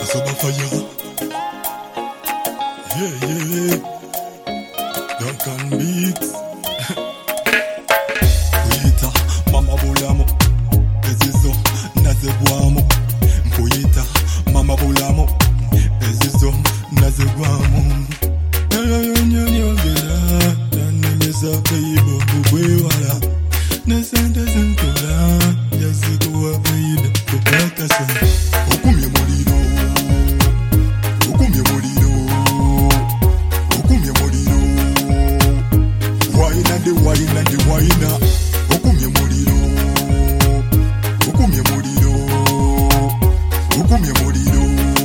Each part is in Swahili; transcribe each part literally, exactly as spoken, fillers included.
Soba fire. Yeah, yeah. Duncan Beats. Kuyita mama bulamo. Ezizo nazegwamo. Kuyita mama bulamo. Ezizo nazegwamo. Nyonyonyogera. Nanemeza peibo kubwewala. Nesente zentola. Yazikuwa peibe kubakasa. Okumye muliro. Okumye muliro. Okumye muliro. Waina de waina de waina. Okumye muliro. Okumye muliro. Okumye muliro.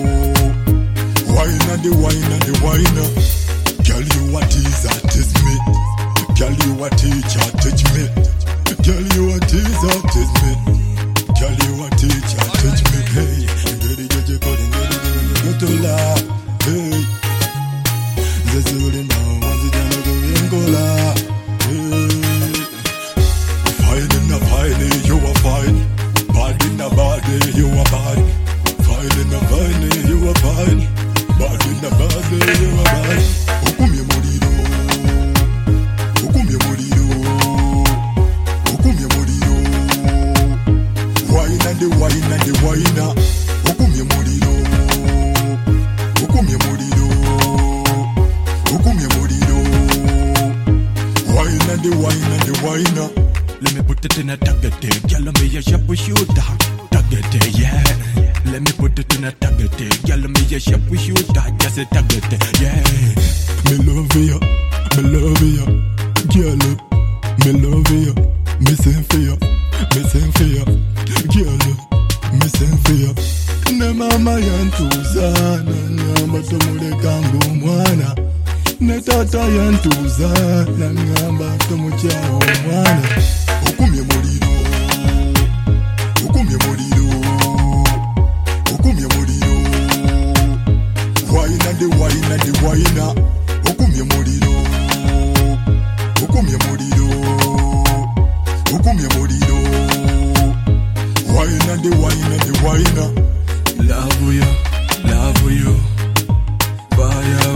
Waina de waina de waina. Girl, you a teaser, tease me. Girl, you a teacher, teach me. Girl, you a teaser, tease me. Girl, you a teacher, teach me. Hey, ready get you caught in ready go to la. Hey, this is what now once you know go in gola. Hey, fine in the fine, you are fine. Bad in the body, you are bad. Fine in the fine, you are fine. Bad in the body, you are bad. Okumye muliro. Okumye muliro. Okumye muliro. Waina de waina de waina. Okumye muliro. Okumye muliro. Okumye muliro. Waina de waina de waina. Let me put it in a target, girl, me a sharp shooter. Target, yeah. Let me put it in a target, girl, me a sharp shooter. Just a target, yeah. Me love ya, me love ya, girl. Me love ya, me send for ya, me send for ya, girl. Me send for ya. Ne mama yantuza, na ngamba tumule kangu mwana. Ne tata yantuza, na ngamba tumuchao mwana. Okumye muliro. Okumye muliro. Okumye muliro. Waina de waina de waina. Okumye muliro. Okumye muliro. Okumye muliro. Waina de waina de waina. Love you, love you. Fire